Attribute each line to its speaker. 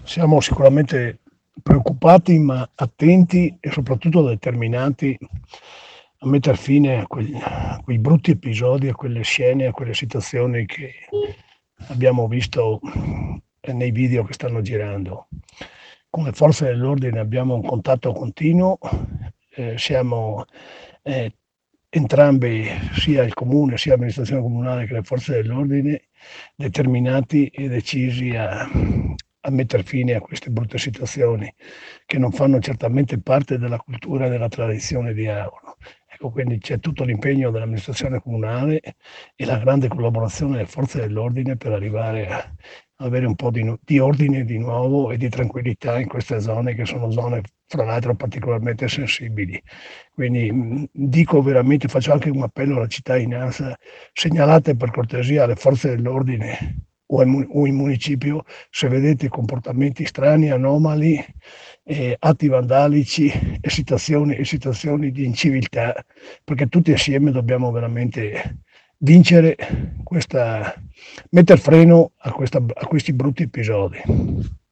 Speaker 1: Siamo sicuramente preoccupati, ma attenti e soprattutto determinati a metter fine a quei brutti episodi, a quelle scene, a quelle situazioni che abbiamo visto nei video che stanno girando. Come forze dell'ordine abbiamo un contatto continuo, siamo, entrambi, sia il comune, sia l'amministrazione comunale che le forze dell'ordine, determinati e decisi a metter fine a queste brutte situazioni che non fanno certamente parte della cultura e della tradizione di Auro. Ecco, quindi c'è tutto l'impegno dell'amministrazione comunale e la grande collaborazione delle forze dell'ordine per arrivare a avere un po' di ordine di nuovo e di tranquillità in queste zone che sono zone, fra l'altro, particolarmente sensibili. Quindi dico veramente, faccio anche un appello alla città di Nassa: segnalate per cortesia alle forze dell'ordine o in municipio se vedete comportamenti strani, anomali, atti vandalici e situazioni di inciviltà, perché tutti assieme dobbiamo veramente vincere questa, metter freno a questi brutti episodi.